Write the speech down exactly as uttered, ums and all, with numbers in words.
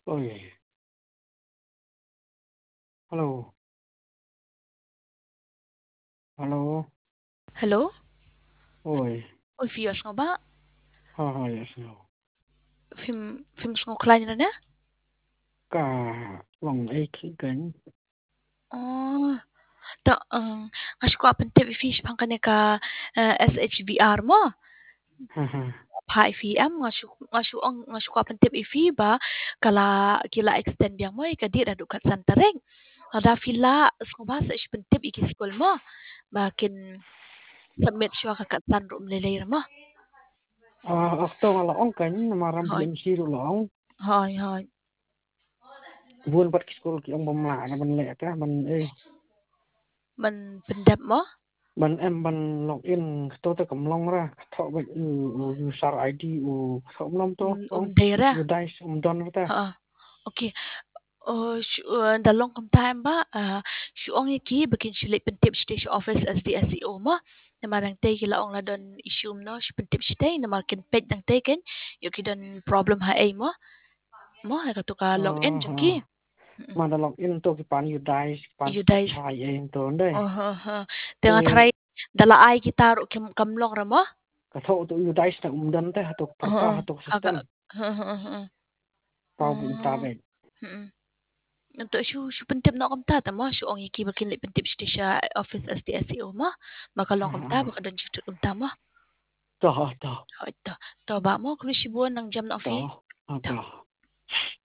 Ôi. Alo. Alo. Hello? Oi. Oi, Fios nga ba? Oo, yes, no. Film, films nga klein na na? Cả vòng ekip kính. Oh, ta, ang, nga ko apan T V fish pang kanya ka uh, S H V R mo. Ha ha. Pa F M nga syu nga syu ang nga syu ko apan T V F ba kala kila extend yang mo ikadi ra dukat santareng. Ada fila sko ba sa ispan T V iki school mo. Bakin submit siya ka katsan room lelay mo. À, after nga laong kính mà ram Hoy, B M C rồi laong. hoy, hoy. Buôn bắt school ki ông bầm lạ na ban lẹ ka ban ê. Man pendap mo? Ban em ban login to ta kam long ra. Thọ bệnh u user I D u thọ nom to Um, ông um dera. u dice um don ta. Ha. Okay. Oh, sh- uh, dalong kong time ba? Uh, Shuong iki bakin sila pentip station office as the S E O mo. Naman ang tay kila ong la don issue no, si pentip sitay na markin page ng taken. Yung kidan problem ha ay mo. Mo ay kato ka Ờ login jud ha. ki. Mm. Mà da login to ki pan u dice pan You guys. Spotify em to đây. Oh, ha, ha. Tengah Ê try dala ay gitaro kim kamlong ra mo. ka thọ to u dice na um don ta hatok Oo. prapa hatok Aga. system. Ha, ha, ha. Pau bum ta Oh. bệnh. Mm. Untuk syu syu pentip nak kom ta mo syu ong iki bakin lip pentip station office as the S E O mo. Makalong kom ta baka don syu kom ta mo. Đó, đó, Oh, ito. Ito ba mo kung sibuan ng jam na office? đó, Ito. đó.